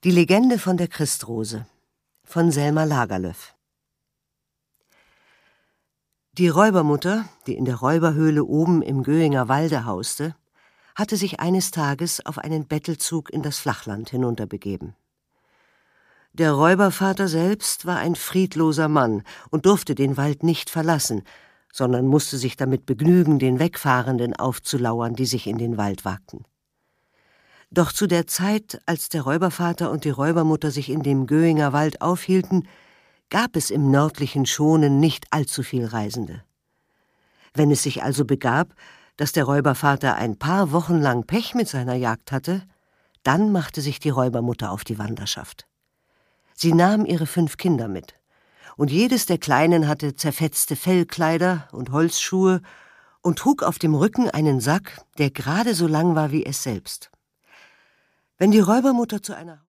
Die Legende von der Christrose von Selma Lagerlöf. Die Räubermutter, die in der Räuberhöhle oben im Göhinger Walde hauste, hatte sich eines Tages auf einen Bettelzug in das Flachland hinunterbegeben. Der Räubervater selbst war ein friedloser Mann und durfte den Wald nicht verlassen, sondern musste sich damit begnügen, den Wegfahrenden aufzulauern, die sich in den Wald wagten. Doch zu der Zeit, als der Räubervater und die Räubermutter sich in dem Göhinger Wald aufhielten, gab es im nördlichen Schonen nicht allzu viel Reisende. Wenn es sich also begab, dass der Räubervater ein paar Wochen lang Pech mit seiner Jagd hatte, dann machte sich die Räubermutter auf die Wanderschaft. Sie nahm ihre 5 Kinder mit, und jedes der Kleinen hatte zerfetzte Fellkleider und Holzschuhe und trug auf dem Rücken einen Sack, der gerade so lang war wie es selbst. Wenn die Räubermutter zu einer